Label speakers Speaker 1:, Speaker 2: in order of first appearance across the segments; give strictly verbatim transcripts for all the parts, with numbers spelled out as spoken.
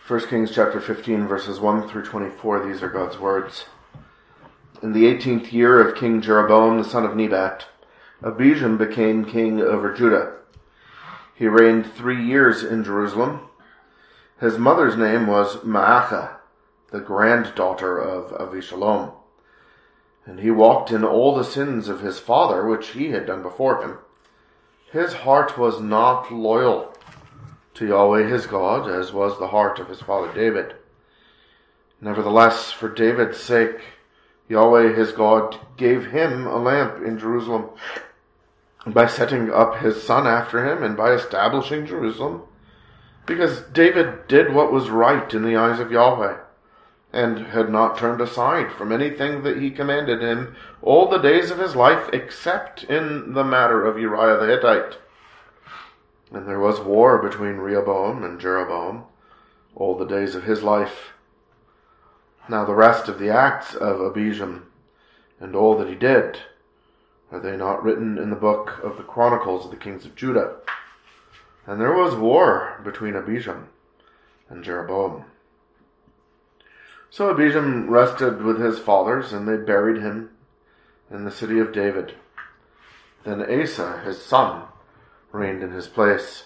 Speaker 1: First Kings chapter fifteen, verses one through twenty-four, these are God's words. In the eighteenth year of King Jeroboam, the son of Nebat, Abijam became king over Judah. He reigned three years in Jerusalem. His mother's name was Maacah, the granddaughter of Avishalom. And he walked in all the sins of his father, which he had done before him. His heart was not loyal to Yahweh his God, as was the heart of his father David. Nevertheless, for David's sake, Yahweh his God gave him a lamp in Jerusalem by setting up his son after him and by establishing Jerusalem, because David did what was right in the eyes of Yahweh, and had not turned aside from anything that he commanded him all the days of his life, except in the matter of Uriah the Hittite. And there was war between Rehoboam and Jeroboam all the days of his life. Now the rest of the acts of Abijam, and all that he did, are they not written in the book of the Chronicles of the kings of Judah? And there was war between Abijam and Jeroboam. So Abijam rested with his fathers, and they buried him in the city of David. Then Asa, his son, reigned in his place.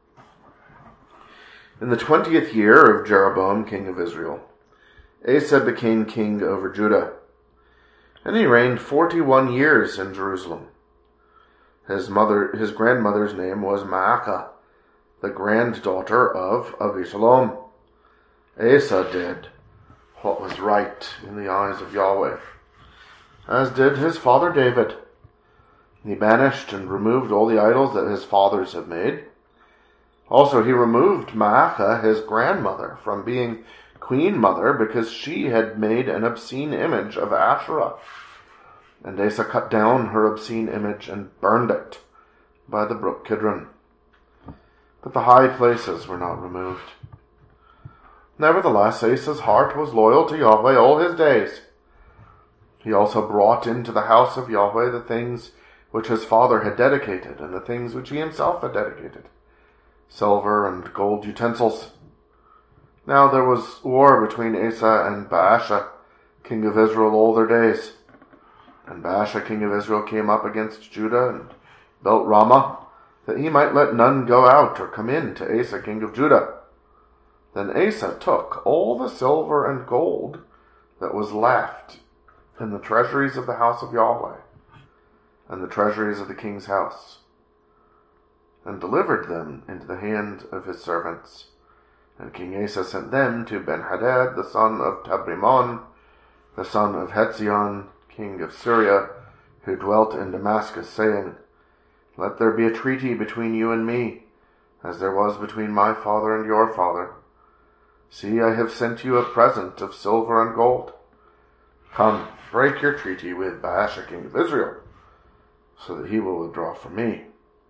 Speaker 1: In the twentieth year of Jeroboam, king of Israel, Asa became king over Judah, and he reigned forty-one years in Jerusalem. His mother, his grandmother's name was Maacah, the granddaughter of Avishalom. Asa did what was right in the eyes of Yahweh, as did his father David. He banished and removed all the idols that his fathers had made. Also he removed Maacah, his grandmother, from being queen mother, because she had made an obscene image of Asherah. And Asa cut down her obscene image and burned it by the brook Kidron. But the high places were not removed. Nevertheless, Asa's heart was loyal to Yahweh all his days. He also brought into the house of Yahweh the things which his father had dedicated, and the things which he himself had dedicated, silver and gold utensils. Now there was war between Asa and Baasha, king of Israel, all their days. And Baasha, king of Israel, came up against Judah and built Ramah, that he might let none go out or come in to Asa, king of Judah. Then Asa took all the silver and gold that was left in the treasuries of the house of Yahweh, and the treasuries of the king's house, and delivered them into the hand of his servants. And King Asa sent them to Ben-Hadad, the son of Tabrimon, the son of Hetzion, king of Syria, who dwelt in Damascus, saying, Let there be a treaty between you and me, as there was between my father and your father. See, I have sent you a present of silver and gold. Come, break your treaty with Baasha, king of Israel, so that he will withdraw from me.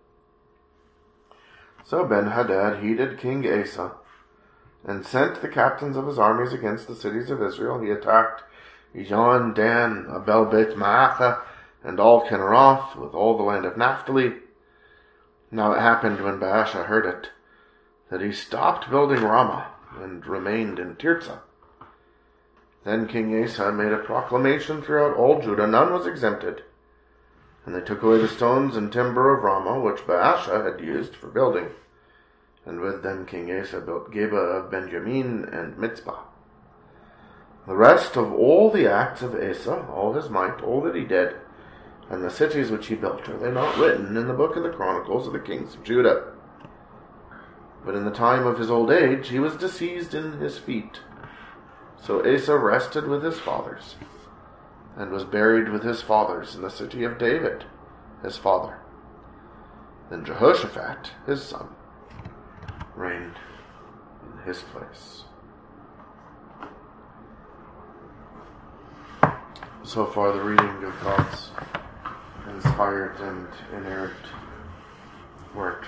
Speaker 1: So Ben-Hadad heeded King Asa, and sent the captains of his armies against the cities of Israel. He attacked Ijon, Dan, Abel Beth Maacah, and all Kinneroth, with all the land of Naphtali. Now it happened when Baasha heard it, that he stopped building Ramah, and remained in Tirzah. Then King Asa made a proclamation throughout all Judah, none was exempted. And they took away the stones and timber of Ramah, which Baasha had used for building. And with them King Asa built Geba of Benjamin and Mitzpah. The rest of all the acts of Asa, all his might, all that he did, and the cities which he built, are they not written in the book of the Chronicles of the kings of Judah? But in the time of his old age he was diseased in his feet. So Asa rested with his fathers, and was buried with his fathers in the city of David, his father. Then Jehoshaphat, his son, reigned in his place. So far the reading of God's inspired and inerrant word.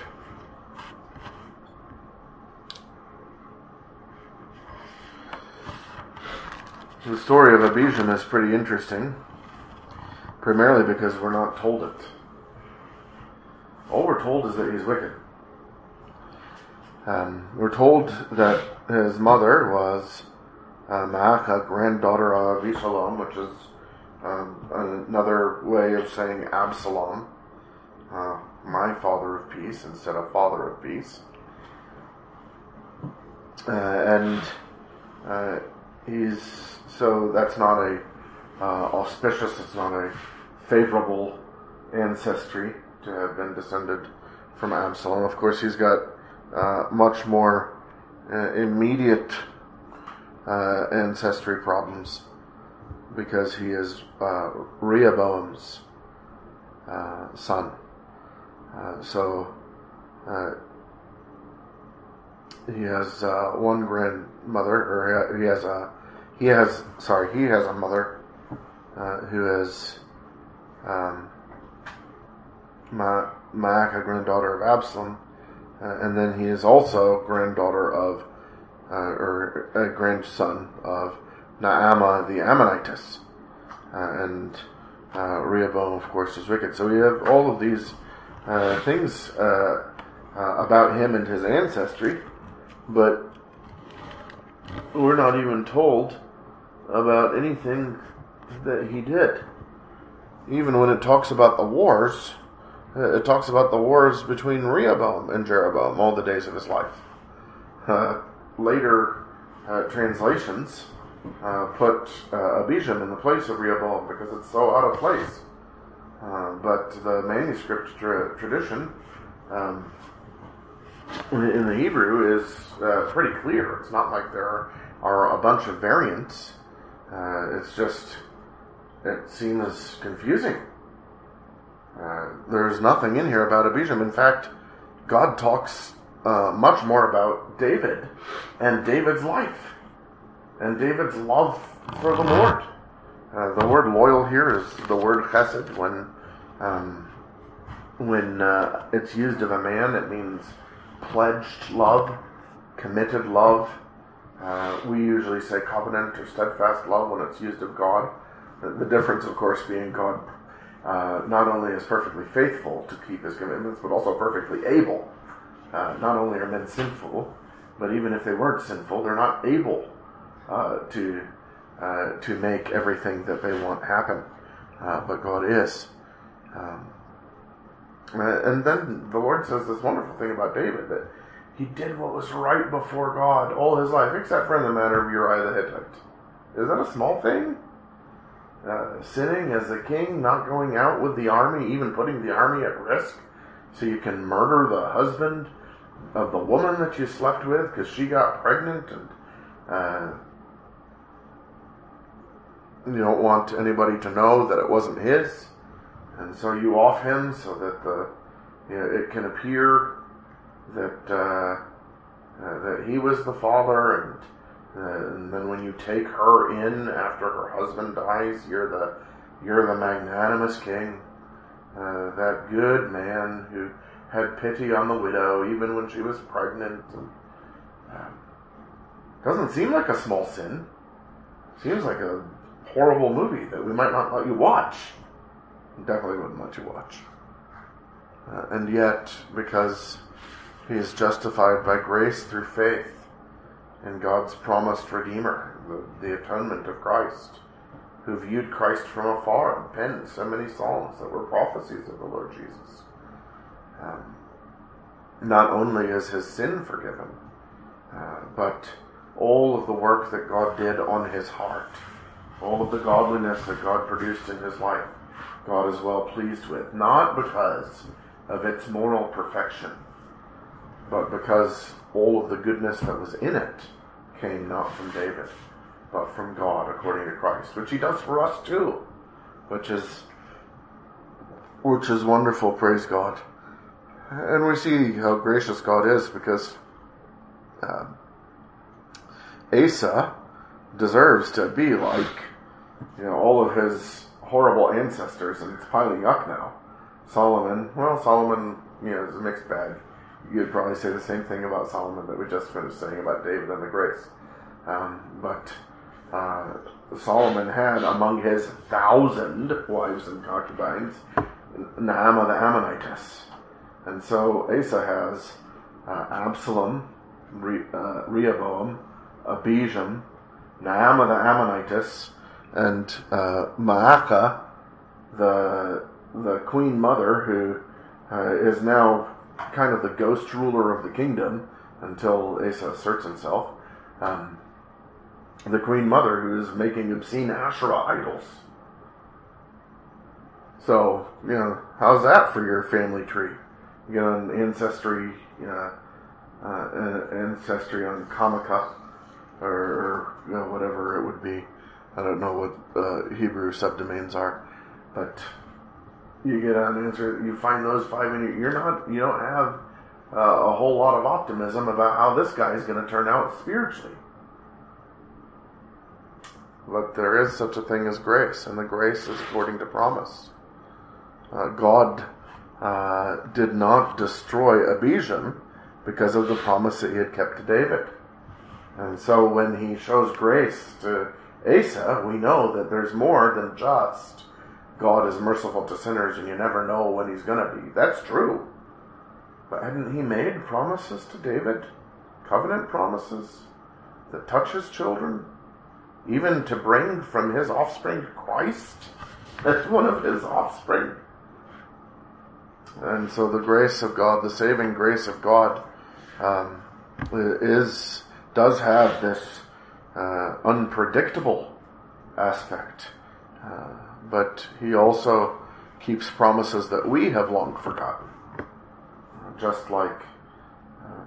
Speaker 1: The story of Abijam is pretty interesting, primarily because we're not told it. All we're told is that he's wicked. Um, we're told that his mother was uh, Maacah, granddaughter of Abishalom, which is um, another way of saying Absalom, uh, my father of peace instead of father of peace. Uh, and uh, he's so that's not a uh, auspicious, it's not a favorable ancestry to have been descended from Absalom. Of course, he's got uh, much more uh, immediate uh, ancestry problems because he is uh, Rehoboam's uh, son. Uh, so uh, he has uh, one grandmother, or he has a he has sorry he has a mother uh, who is um, Ma- Maacah, granddaughter of Absalom, uh, and then he is also granddaughter of uh, or a grandson of Naamah the Ammonitess, uh, and uh, Rehoboam, of course, is wicked. So we have all of these uh, things uh, uh, about him and his ancestry, but we're not even told about anything that he did. Even when it talks about the wars, uh, it talks about the wars between Rehoboam and Jeroboam all the days of his life. Uh, later uh, translations uh, put uh, Abijam in the place of Rehoboam because it's so out of place. Uh, but the manuscript tra- tradition um, in the Hebrew is uh, pretty clear. It's not like there are, are a bunch of variants. Uh, it's just, it seems confusing. Uh, there's nothing in here about Abijam. In fact, God talks uh, much more about David and David's life and David's love for the Lord. Uh, the word loyal here is the word chesed. When um, when uh, it's used of a man, it means pledged love, committed love. Uh, we usually say covenant or steadfast love when it's used of God. The, the difference, of course, being God uh, not only is perfectly faithful to keep his commitments, but also perfectly able. Uh, not only are men sinful, but even if they weren't sinful, they're not able uh, to uh, to make everything that they want happen. Uh, but God is. Um, and then the Lord says this wonderful thing about David, that he did what was right before God all his life, except for in the matter of Uriah the Hittite. Is that a small thing? Uh, sinning as a king, not going out with the army, even putting the army at risk, so you can murder the husband of the woman that you slept with because she got pregnant, and uh, you don't want anybody to know that it wasn't his, and so you off him so that the you know, it can appear that uh, uh, that he was the father, and uh, and then when you take her in after her husband dies, you're the you're the magnanimous king, uh, that good man who had pity on the widow even when she was pregnant. And, uh, doesn't seem like a small sin. Seems like a horrible movie that we might not let you watch. Definitely wouldn't let you watch. Uh, and yet, because he is justified by grace through faith in God's promised Redeemer, the, the atonement of Christ, who viewed Christ from afar and penned so many psalms that were prophecies of the Lord Jesus. Um, not only is his sin forgiven, uh, but all of the work that God did on his heart, all of the godliness that God produced in his life, God is well pleased with, not because of its moral perfection, but because all of the goodness that was in it came not from David, but from God according to Christ, which he does for us too, which is which is wonderful, praise God. And we see how gracious God is, because uh, Asa deserves to be like, you know, all of his horrible ancestors, and it's piling up now. Solomon, well, Solomon, you know, is a mixed bag. You'd probably say the same thing about Solomon that we just finished saying about David and the grace. Um, but uh, Solomon had among his thousand wives and concubines Naamah the Ammonitess. And so Asa has uh, Absalom, Re, uh, Rehoboam, Abijam, Naamah the Ammonitess, and uh, Maacah, the the queen mother, who uh, is now kind of the ghost ruler of the kingdom until Asa asserts himself. Um, the queen mother who is making obscene Asherah idols. So, you know, how's that for your family tree? You get an ancestry, you know, uh, an ancestry on Kamaka, or, or you know, whatever it would be. I don't know what uh, Hebrew subdomains are, but you get an answer. You find those five, and you're not. You don't have uh, a whole lot of optimism about how this guy is going to turn out spiritually. But there is such a thing as grace, and the grace is according to promise. Uh, God uh, did not destroy Abijam because of the promise that he had kept to David. And so when he shows grace to Asa, we know that there's more than just God is merciful to sinners and you never know when he's going to be. That's true. But hadn't he made promises to David? Covenant promises that touch his children? Even to bring from his offspring Christ as one of his offspring. And so the grace of God, the saving grace of God, um, is does have this uh, unpredictable aspect. Uh, but he also keeps promises that we have long forgotten. Just like uh,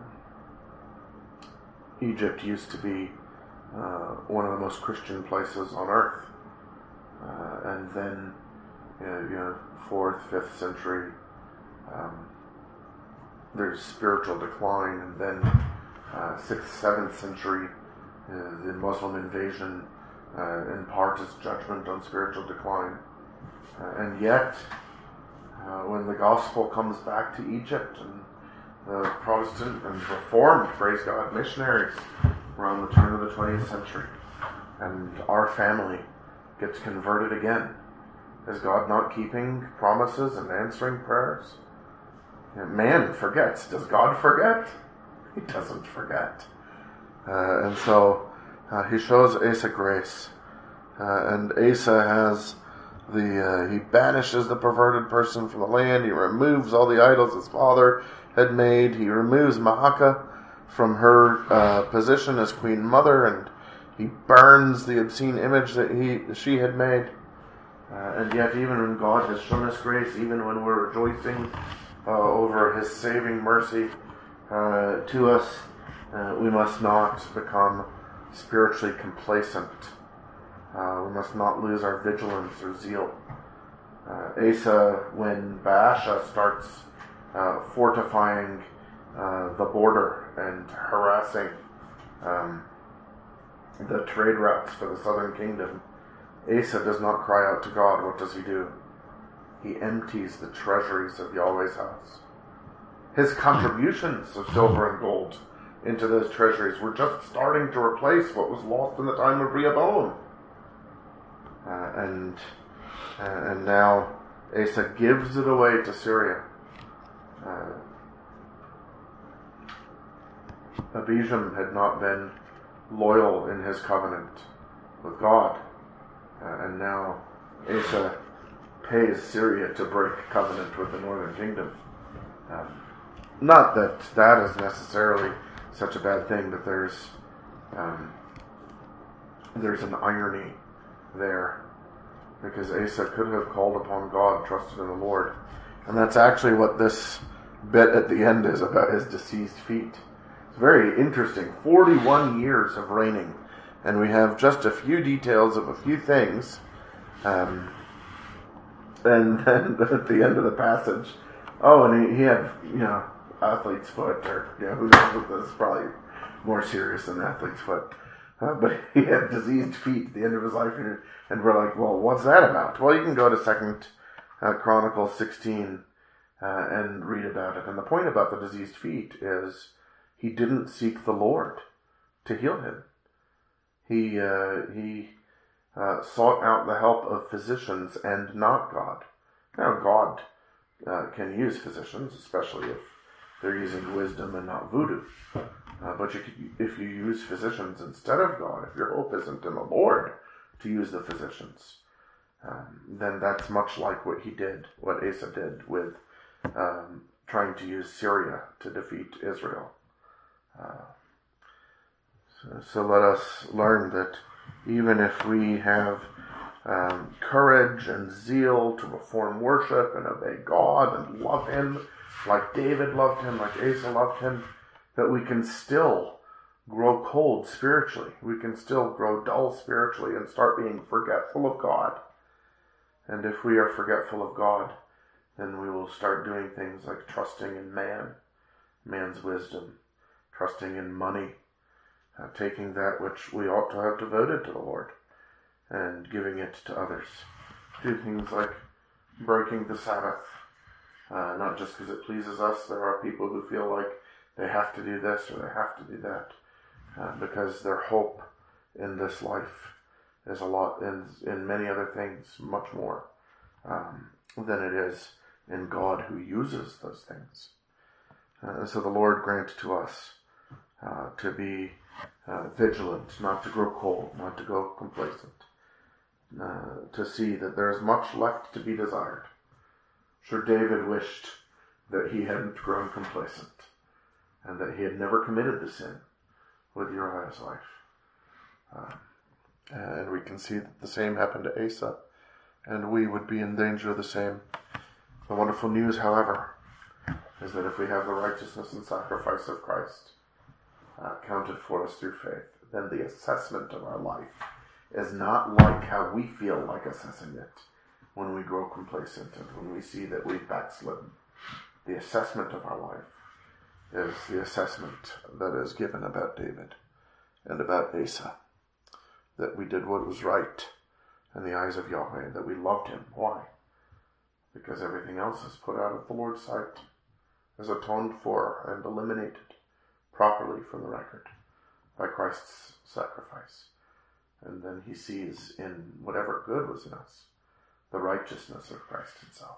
Speaker 1: Egypt used to be uh, one of the most Christian places on earth. Uh, and then, you know, you know, fourth, fifth century, um, there's spiritual decline, and then uh, sixth, seventh century, uh, the Muslim invasion, uh, in part is judgment on spiritual decline. Uh, and yet, uh, when the gospel comes back to Egypt, and the Protestant and Reformed, praise God, missionaries around the turn of the twentieth century, and our family gets converted again, is God not keeping promises and answering prayers? And man forgets. Does God forget? He doesn't forget. Uh, and so uh, he shows Asa grace. Uh, and Asa has the, uh, he banishes the perverted person from the land. He removes all the idols his father had made. He removes Maacah from her uh, position as queen mother, and he burns the obscene image that he she had made. Uh, and yet, even when God has shown us grace, even when we're rejoicing uh, over his saving mercy uh, to us, uh, we must not become spiritually complacent. Uh, we must not lose our vigilance or zeal. Uh, Asa, when Baasha starts uh, fortifying uh, the border and harassing um, the trade routes for the southern kingdom, Asa does not cry out to God. What does he do? He empties the treasuries of Yahweh's house. His contributions of silver and gold into those treasuries were just starting to replace what was lost in the time of Rehoboam. Uh, and uh, and now Asa gives it away to Syria. Uh, Abijam had not been loyal in his covenant with God. Uh, and now Asa pays Syria to break covenant with the northern kingdom. Um, not that that is necessarily such a bad thing, but there's um, there's an irony there, because Asa could have called upon God, trusted in the Lord. And that's actually what this bit at the end is about, his deceased feet. It's very interesting. forty-one years of reigning, and we have just a few details of a few things. Um, and then at the end of the passage, oh, and he, he had, you know, athlete's foot, or, you know, who knows what this is, probably more serious than athlete's foot. Uh, but he had diseased feet at the end of his life, and, and we're like, well, what's that about? Well, you can go to Second uh, Chronicles sixteen uh, and read about it. And the point about the diseased feet is he didn't seek the Lord to heal him. He uh, he uh, sought out the help of physicians and not God. Now, God uh, can use physicians, especially if they're using wisdom and not voodoo. Uh, but you could, if you use physicians instead of God, if your hope isn't in the Lord to use the physicians, um, then that's much like what he did, what Asa did with um, trying to use Syria to defeat Israel. Uh, so, so let us learn that even if we have um, courage and zeal to reform worship and obey God and love him, like David loved him, like Asa loved him, that we can still grow cold spiritually. We can still grow dull spiritually and start being forgetful of God. And if we are forgetful of God, then we will start doing things like trusting in man, man's wisdom, trusting in money, uh, taking that which we ought to have devoted to the Lord and giving it to others. Do things like breaking the Sabbath, uh, not just because it pleases us. There are people who feel like they have to do this or they have to do that, uh, because their hope in this life is a lot, in, in many other things, much more um, than it is in God who uses those things. Uh, and so the Lord grant to us uh, to be uh, vigilant, not to grow cold, not to go complacent, uh, to see that there is much left to be desired. Sure, David wished that he hadn't grown complacent and that he had never committed the sin with Uriah's wife. Uh, and we can see that the same happened to Asa, and we would be in danger of the same. The wonderful news, however, is that if we have the righteousness and sacrifice of Christ uh, counted for us through faith, then the assessment of our life is not like how we feel like assessing it when we grow complacent and when we see that we've backslidden. The assessment of our life is the assessment that is given about David and about Asa, that we did what was right in the eyes of Yahweh, that we loved him. Why? Because everything else is put out of the Lord's sight, is atoned for and eliminated properly from the record by Christ's sacrifice. And then he sees in whatever good was in us the righteousness of Christ himself.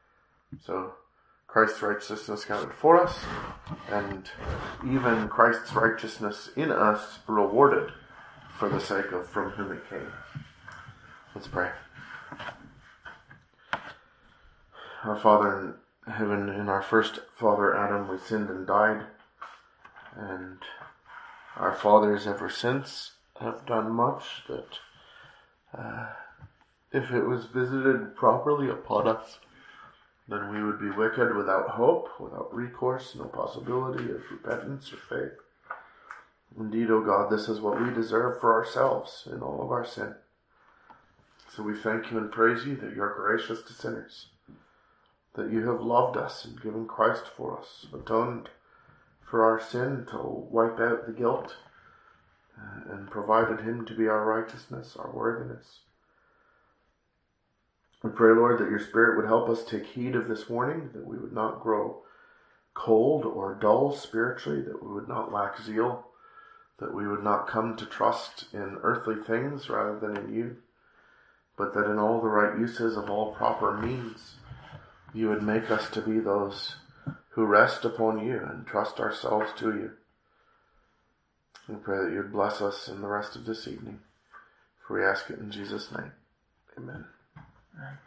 Speaker 1: So Christ's righteousness counted for us, and even Christ's righteousness in us rewarded for the sake of from whom it came. Let's pray. Our Father in heaven, in our first father Adam, we sinned and died, and our fathers ever since have done much that, uh, if it was visited properly upon us, then we would be wicked without hope, without recourse, no possibility of repentance or faith. Indeed, O God, this is what we deserve for ourselves in all of our sin. So we thank you and praise you that you are gracious to sinners, that you have loved us and given Christ for us, atoned for our sin to wipe out the guilt, uh, and provided him to be our righteousness, our worthiness. We pray, Lord, that your Spirit would help us take heed of this warning, that we would not grow cold or dull spiritually, that we would not lack zeal, that we would not come to trust in earthly things rather than in you, but that in all the right uses of all proper means, you would make us to be those who rest upon you and trust ourselves to you. We pray that you would bless us in the rest of this evening, for we ask it in Jesus' name. Amen.
Speaker 2: Right.